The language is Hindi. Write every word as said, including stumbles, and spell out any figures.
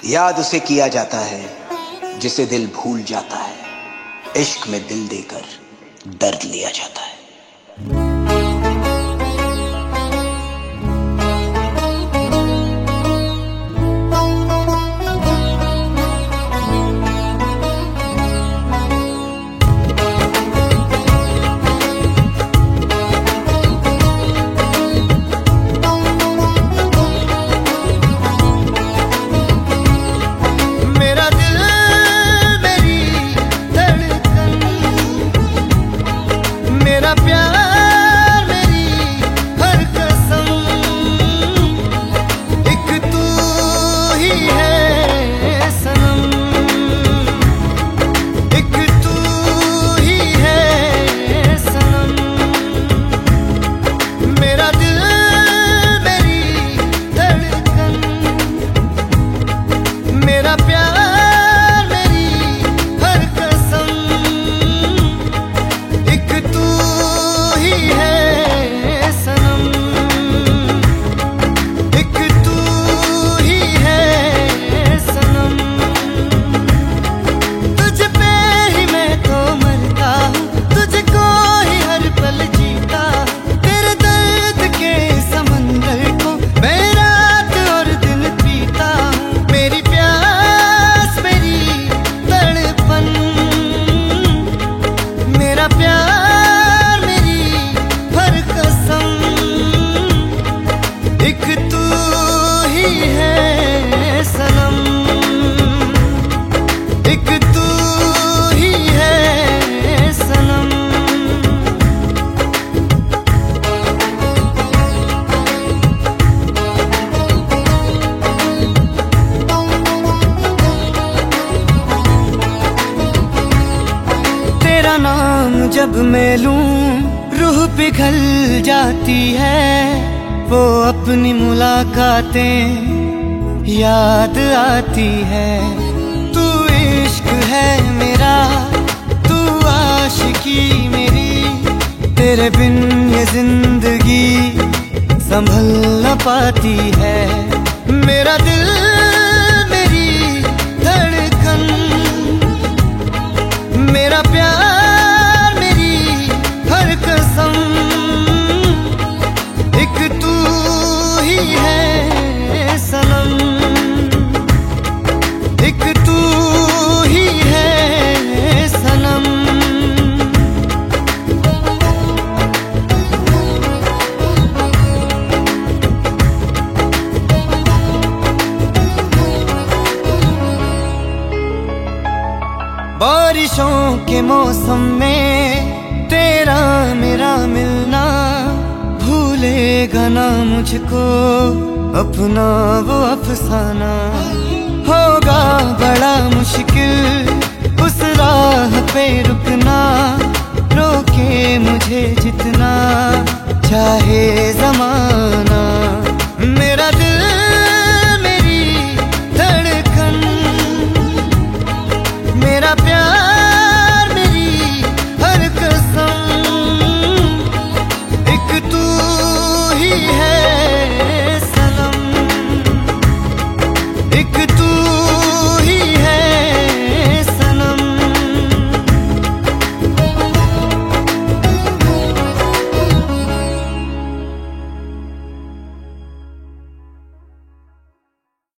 याद उसे किया जाता है जिसे दिल भूल जाता है। इश्क में दिल देकर दर्द लिया जाता है। मेरा प्यार मेरी हर कसम, एक तू ही है सनम, एक तू ही है सनम। मेरा दिल मेरी धड़कन, मेरा प्यार मेरी हर कसम, एक तू है सनम, एक तू ही है सनम। तुझ पे ही मैं तो मरता हूँ, तुझको ही हर पल जीता। तेरे दर्द के समंदर को मैं रात और दिन पीता हूँ। मेरी प्यास मेरी तड़पन, मेरा प्यार एक तू ही है सनम, एक तू ही है सनम। तेरा नाम जब मैं लूं रूह पिघल जाती है। वो अपनी मुलाकातें याद आती है। तू इश्क है मेरा, तू आशिकी मेरी। तेरे बिन ये जिंदगी संभल न पाती है। मेरा दिल मेरी धड़कन, मेरा प्यार मेरी हर कसम, एक तू ही है सनम, एक तू ही है सनम। बारिशों के मौसम में तेरा मेरा मिलना भूलेगा ना मुझको अपना वो अफसाना। होगा बड़ा मुश्किल उस राह पे रुकना, रोके मुझे जितना चाहे ज़माना।